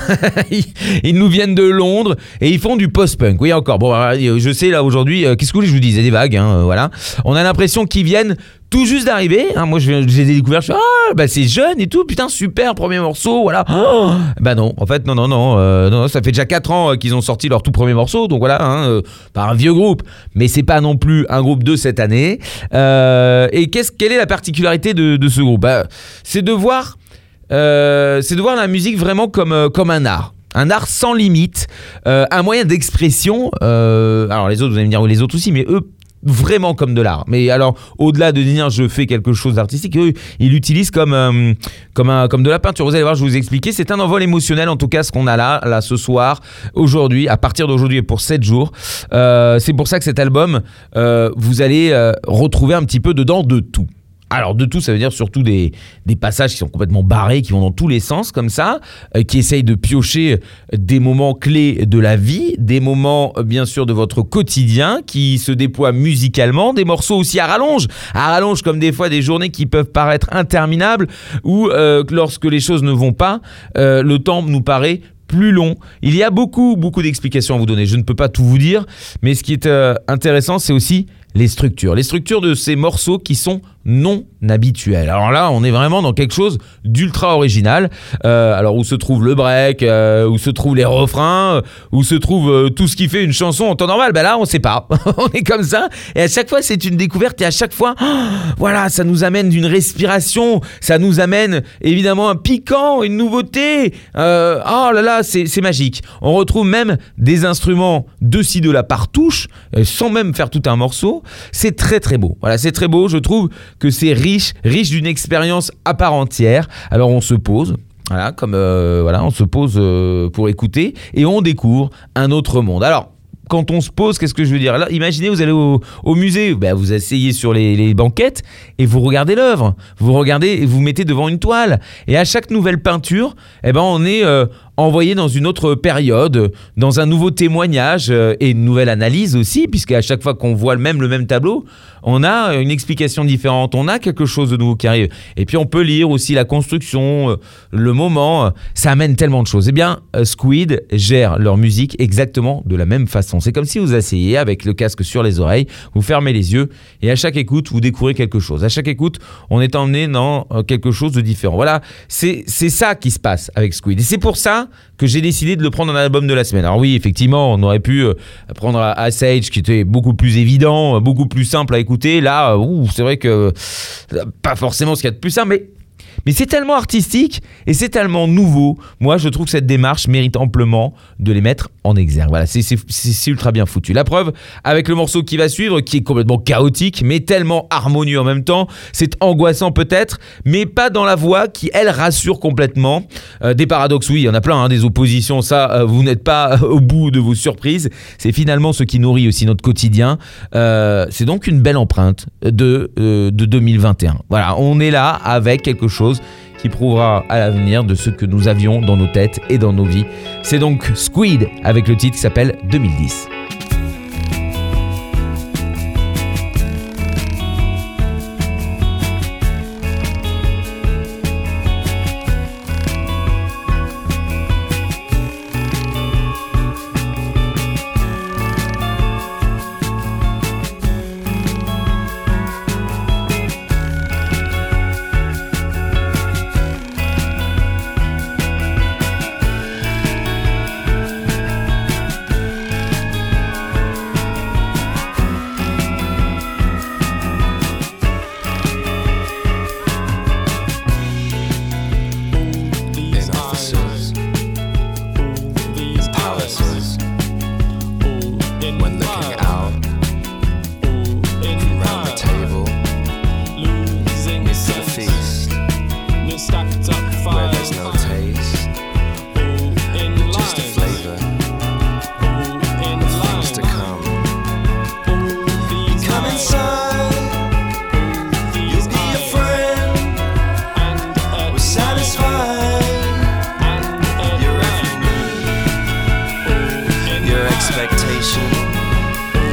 ils nous viennent de Londres et ils font du post-punk. Oui, encore. Bon, je sais, là, aujourd'hui, euh, qu'est-ce que je vous dis ? Il y a des vagues, hein, euh, voilà. On a l'impression qu'ils viennent tout juste d'arriver. Hein. Moi, je, j'ai découvert, je suis ah, bah, c'est jeune et tout. Putain, super, premier morceau, voilà. Oh, bah non, en fait, non, non, non, euh, non. Ça fait déjà quatre ans qu'ils ont sorti leur tout premier morceau. Donc voilà, hein, euh, pas un vieux groupe, mais c'est pas non plus un groupe de cette année. Euh, et qu'est-ce, quelle est la particularité de, de ce groupe ? Bah, c'est de voir... Euh, c'est de voir la musique vraiment comme, euh, comme un art. Un art sans limite, euh, un moyen d'expression. Euh, alors les autres, vous allez me dire, oui, les autres aussi, mais eux, vraiment comme de l'art. Mais alors, au-delà de dire je fais quelque chose d'artistique, eux, ils l'utilisent comme, euh, comme, un, comme de la peinture. Vous allez voir, je vais vous expliquer. C'est un envol émotionnel, en tout cas, ce qu'on a là, là ce soir, aujourd'hui, à partir d'aujourd'hui et pour sept jours. Euh, c'est pour ça que cet album, euh, vous allez euh, retrouver un petit peu dedans de tout. Alors de tout, ça veut dire surtout des, des passages qui sont complètement barrés, qui vont dans tous les sens comme ça, euh, qui essayent de piocher des moments clés de la vie, des moments euh, bien sûr de votre quotidien, qui se déploient musicalement, des morceaux aussi à rallonge, à rallonge comme des fois des journées qui peuvent paraître interminables, ou euh, lorsque les choses ne vont pas, euh, le temps nous paraît plus long. Il y a beaucoup, beaucoup d'explications à vous donner. Je ne peux pas tout vous dire, mais ce qui est euh, intéressant, c'est aussi les structures. Les structures de ces morceaux qui sont non habituels. Alors là, on est vraiment dans quelque chose d'ultra original. Euh, alors où se trouve le break, euh, où se trouvent les refrains, euh, où se trouve euh, tout ce qui fait une chanson en temps normal. Ben là, on ne sait pas. On est comme ça. Et à chaque fois, c'est une découverte. Et à chaque fois, oh, voilà, ça nous amène d'une respiration. Ça nous amène évidemment un piquant, une nouveauté. Euh, oh là là, c'est, c'est magique. On retrouve même des instruments de ci, de là par touche, euh, sans même faire tout un morceau. C'est très très beau. Voilà, c'est très beau. Je trouve que c'est riche, riche d'une expérience à part entière. Alors on se pose, voilà, comme euh, voilà, on se pose euh, pour écouter et on découvre un autre monde. Alors quand on se pose, qu'est-ce que je veux dire ? Là, imaginez, vous allez au, au musée, ben, vous asseyez sur les, les banquettes et vous regardez l'œuvre. Vous regardez et vous mettez devant une toile. Et à chaque nouvelle peinture, eh ben, on est euh, envoyé dans une autre période, dans un nouveau témoignage euh, et une nouvelle analyse aussi, puisque à chaque fois qu'on voit le même, le même tableau, on a une explication différente, on a quelque chose de nouveau qui arrive. Et puis on peut lire aussi la construction, euh, le moment, euh, ça amène tellement de choses. Eh bien, euh, Squid gère leur musique exactement de la même façon. C'est comme si vous asseyez avec le casque sur les oreilles, vous fermez les yeux et à chaque écoute, vous découvrez quelque chose. À chaque écoute, on est emmené dans euh, quelque chose de différent. Voilà, c'est, c'est ça qui se passe avec Squid. Et c'est pour ça que j'ai décidé de le prendre en album de la semaine. Alors oui, effectivement, on aurait pu euh, prendre Ice Age qui était beaucoup plus évident, beaucoup plus simple à écouter. Là, euh, ouh, c'est vrai que euh, pas forcément ce qu'il y a de plus simple, mais Mais c'est tellement artistique et c'est tellement nouveau. Moi, je trouve que cette démarche mérite amplement de les mettre en exergue. Voilà, c'est, c'est, c'est, c'est ultra bien foutu. La preuve, avec le morceau qui va suivre, qui est complètement chaotique, mais tellement harmonieux en même temps. C'est angoissant peut-être, mais pas dans la voix qui, elle, rassure complètement. Euh, des paradoxes, oui, il y en a plein, hein, des oppositions. Ça, euh, vous n'êtes pas au bout de vos surprises. C'est finalement ce qui nourrit aussi notre quotidien. Euh, c'est donc une belle empreinte de, euh, de deux mille vingt et un. Voilà, on est là avec quelque chose qui prouvera à l'avenir de ce que nous avions dans nos têtes et dans nos vies. C'est donc Squid avec le titre qui s'appelle deux mille dix. Expectation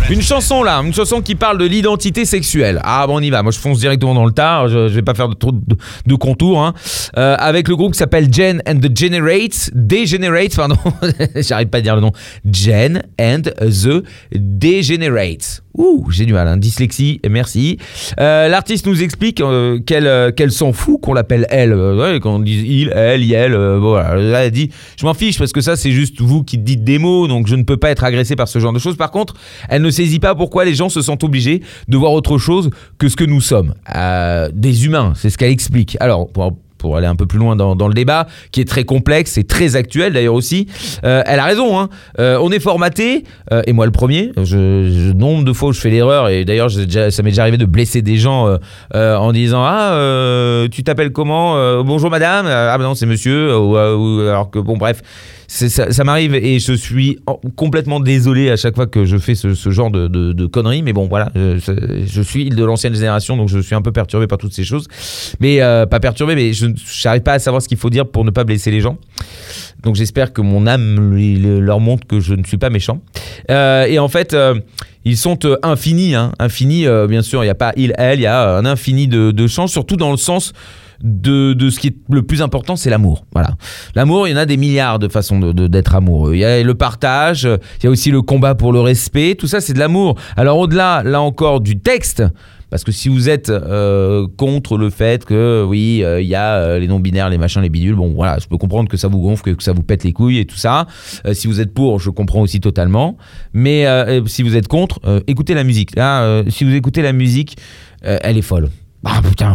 Une chanson là, une chanson qui parle de l'identité sexuelle. Ah bon, on y va. Moi, je fonce directement dans le tas. Je, je vais pas faire de, trop de, de contours. Hein. Euh, avec le groupe qui s'appelle Gen and the Generates, Degenerates, pardon. J'arrive pas à dire le nom. Gen and the Degenerates. Ouh, j'ai du mal. Hein. Dyslexie. Merci. Euh, l'artiste nous explique euh, qu'elle, euh, qu'elle s'en fout qu'on l'appelle elle. Euh, ouais, quand on dit il, elle, il, euh, voilà. Là, elle dit, je m'en fiche parce que ça, c'est juste vous qui dites des mots, donc je ne peux pas être agressé par ce genre de choses. Par contre, elle ne saisit pas pourquoi les gens se sentent obligés de voir autre chose que ce que nous sommes. Euh, des humains, c'est ce qu'elle explique. Alors, pour, pour aller un peu plus loin dans, dans le débat, qui est très complexe et très actuel d'ailleurs aussi, euh, elle a raison. Hein. Euh, on est formaté, euh, et moi le premier, je, je, nombre de fois où je fais l'erreur, et d'ailleurs déjà, ça m'est déjà arrivé de blesser des gens euh, euh, en disant « Ah, euh, tu t'appelles comment euh, Bonjour madame ?» Ah ben non, c'est monsieur, ou, ou, alors que bon bref... C'est, ça, ça m'arrive et je suis complètement désolé à chaque fois que je fais ce, ce genre de, de, de conneries, mais bon voilà, je, je suis de l'ancienne génération, donc je suis un peu perturbé par toutes ces choses, mais euh, pas perturbé, mais je n'arrive pas à savoir ce qu'il faut dire pour ne pas blesser les gens, donc j'espère que mon âme leur montre que je ne suis pas méchant, euh, et en fait euh, ils sont euh, infinis, hein, infinis euh, bien sûr, il n'y a pas il, elle, il y a un infini de, de chances, surtout dans le sens De, de ce qui est le plus important, c'est l'amour. Voilà. L'amour, il y en a des milliards de façons de, de, d'être amoureux. Il y a le partage, il y a aussi le combat pour le respect. Tout ça, c'est de l'amour. Alors au-delà, là encore, du texte, parce que si vous êtes euh, contre le fait que, oui, il euh, y a euh, les non-binaires, les machins, les bidules, bon, voilà, je peux comprendre que ça vous gonfle, que, que ça vous pète les couilles et tout ça. Euh, si vous êtes pour, je comprends aussi totalement. Mais euh, si vous êtes contre, euh, écoutez la musique. Là, euh, si vous écoutez la musique, euh, elle est folle. Ah putain,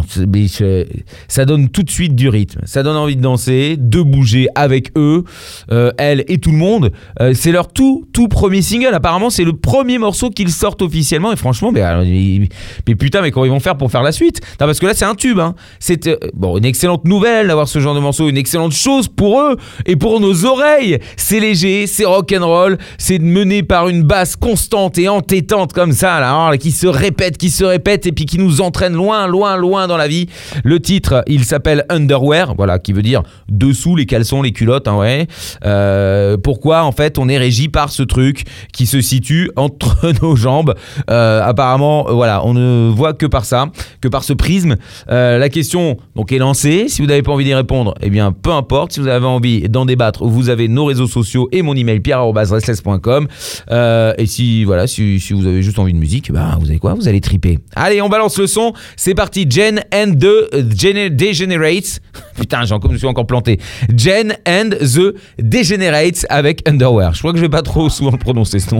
ça donne tout de suite du rythme, ça donne envie de danser, de bouger avec eux, euh, elle et tout le monde. Euh, c'est leur tout tout premier single. Apparemment, c'est le premier morceau qu'ils sortent officiellement. Et franchement, mais, mais, mais putain, mais comment ils vont faire pour faire la suite ? Non, parce que là, c'est un tube. Hein. C'est euh, bon, une excellente nouvelle d'avoir ce genre de morceau, une excellente chose pour eux et pour nos oreilles. C'est léger, c'est rock'n'roll, c'est mené par une basse constante et entêtante comme ça, là, hein, qui se répète, qui se répète et puis qui nous entraîne loin, loin. Loin, loin dans la vie. Le titre, il s'appelle Underwear, voilà, qui veut dire dessous les caleçons, les culottes, hein, ouais. Euh, pourquoi en fait on est régi par ce truc qui se situe entre nos jambes. Euh, apparemment, voilà, on ne voit que par ça, que par ce prisme. Euh, la question donc est lancée. Si vous n'avez pas envie d'y répondre, eh bien peu importe. Si vous avez envie d'en débattre, vous avez nos réseaux sociaux et mon email pierre arobase restless point com. Euh, et si voilà, si, si vous avez juste envie de musique, bah vous savez quoi, vous allez triper. Allez, on balance le son. C'est parti. Gen and the Degenerates. Putain, j'ai encore, je me suis encore planté. Gen and the Degenerates avec Underwear. Je crois que je vais pas trop souvent le prononcer ce nom.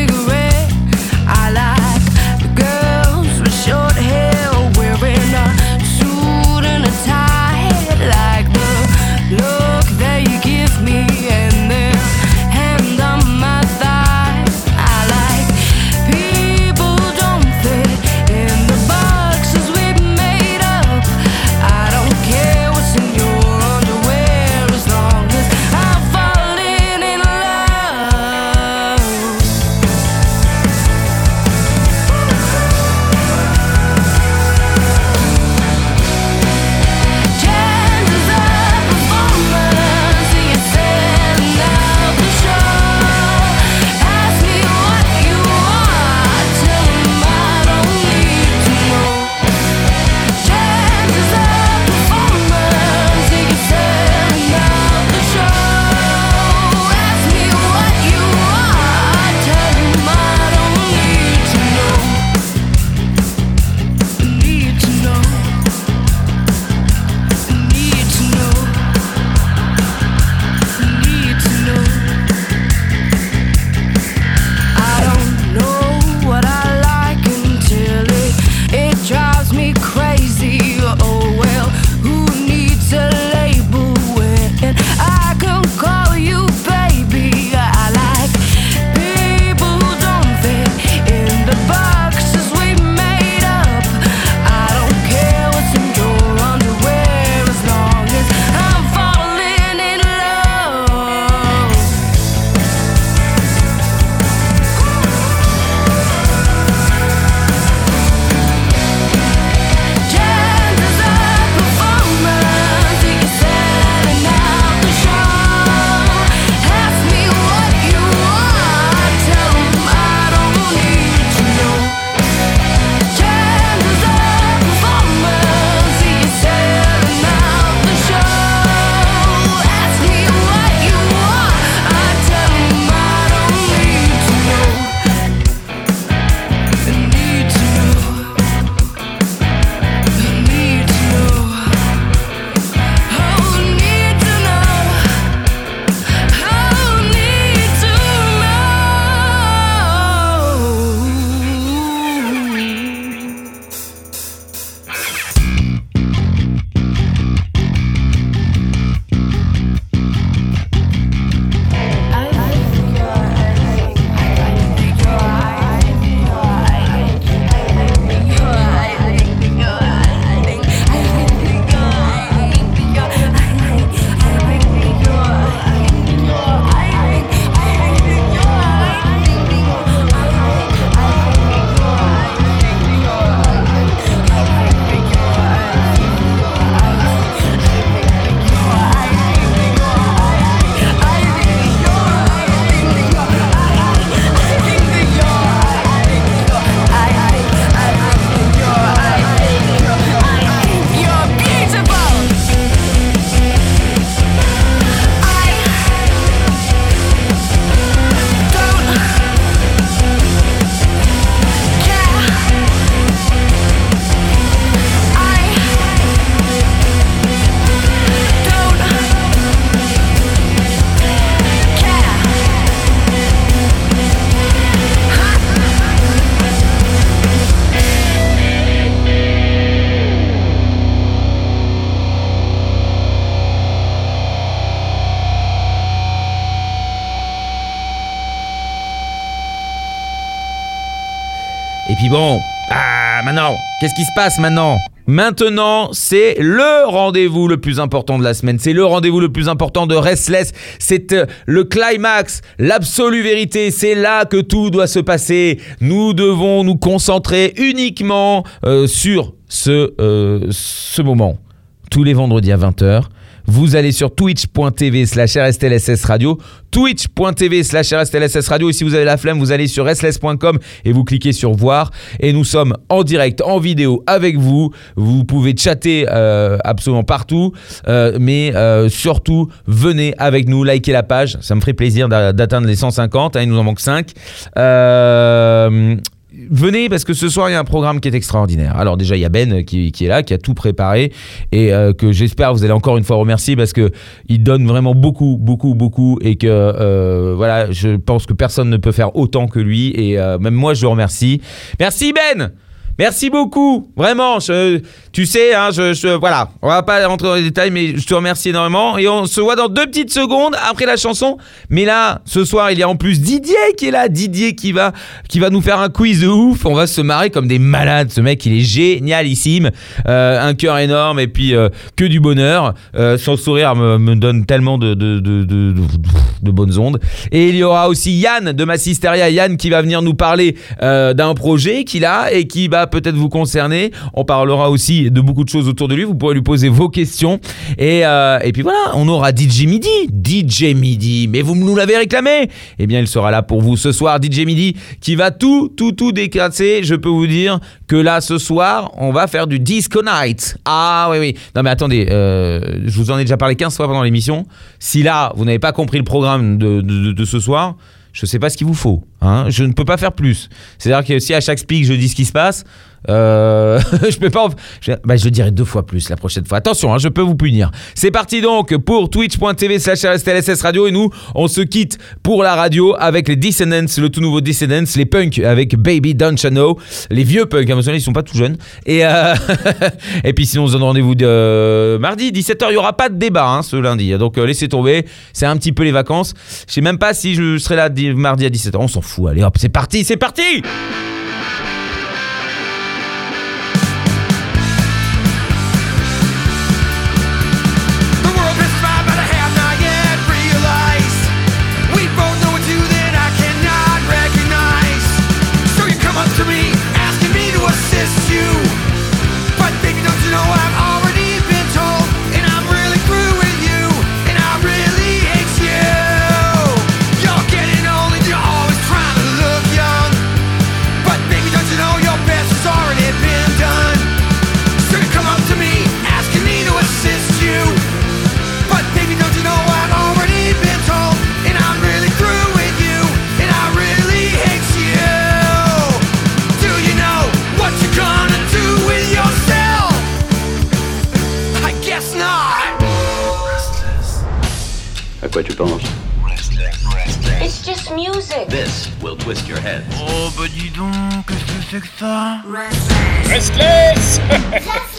Short hair wearing a Et puis bon, ah, maintenant, qu'est-ce qui se passe maintenant ? Maintenant, c'est le rendez-vous le plus important de la semaine. C'est le rendez-vous le plus important de Restless. C'est euh, le climax, l'absolue vérité. C'est là que tout doit se passer. Nous devons nous concentrer uniquement euh, sur ce, euh, ce moment. Tous les vendredis à vingt heures. Vous allez sur twitch.tv slash RSTLSS Radio, twitch.tv slash RSTLSS Radio, et si vous avez la flemme, vous allez sur restless point com et vous cliquez sur voir, et nous sommes en direct, en vidéo avec vous. Vous pouvez chatter euh, absolument partout, euh, mais euh, surtout, venez avec nous, likez la page, ça me ferait plaisir d'atteindre les cent cinquante, hein, il nous en manque cinq. Euh... Venez parce que ce soir il y a un programme qui est extraordinaire. Alors déjà il y a Ben qui, qui est là, qui a tout préparé et euh, que j'espère vous allez encore une fois remercier parce que il donne vraiment beaucoup, beaucoup, beaucoup et que euh, voilà, je pense que personne ne peut faire autant que lui et euh, même moi je le remercie. Merci Ben. Merci beaucoup, vraiment, je, tu sais, hein, je, je, voilà, on va pas rentrer dans les détails, mais je te remercie énormément, et on se voit dans deux petites secondes après la chanson, mais là, ce soir, il y a en plus Didier qui est là, Didier qui va, qui va nous faire un quiz de ouf, on va se marrer comme des malades, ce mec, il est génialissime, euh, un cœur énorme, et puis euh, que du bonheur, euh, son sourire me, me donne tellement de, de, de, de, de, de bonnes ondes, et il y aura aussi Yann de Massisteria, Yann qui va venir nous parler euh, d'un projet qu'il a, et qui va peut-être vous concerner. On parlera aussi de beaucoup de choses autour de lui. Vous pourrez lui poser vos questions. Et, euh, et puis voilà, on aura D J Midi. D J Midi. Mais vous nous l'avez réclamé. Eh bien, il sera là pour vous ce soir, D J Midi, qui va tout, tout, tout déclasser. Je peux vous dire que là, ce soir, on va faire du Disco Night. Ah oui, oui. Non mais attendez, euh, je vous en ai déjà parlé quinze fois pendant l'émission. Si là, vous n'avez pas compris le programme de, de, de ce soir, je ne sais pas ce qu'il vous faut. Hein, je ne peux pas faire plus. C'est-à-dire que si à chaque speak je dis ce qui se passe, euh, je peux pas. Je, bah, je dirai deux fois plus la prochaine fois. Attention, hein, je peux vous punir. C'est parti donc pour twitch.tv slash RSTLSS Radio et nous, on se quitte pour la radio avec les Descendants, le tout nouveau Descendants, les punks avec Baby Don't You Know, les vieux punks, hein, ils sont pas tout jeunes. Et euh, et puis sinon on se donne rendez-vous de euh, mardi dix-sept heures. Il y aura pas de débat hein, ce lundi. Donc euh, laissez tomber. C'est un petit peu les vacances. Je sais même pas si je serai là mardi à dix-sept heures. On s'en fout. Allez hop, c'est parti, c'est parti. À quoi tu penses? It's just music. This will twist your head. Oh bah dis donc, qu'est-ce que c'est que ça? Restless.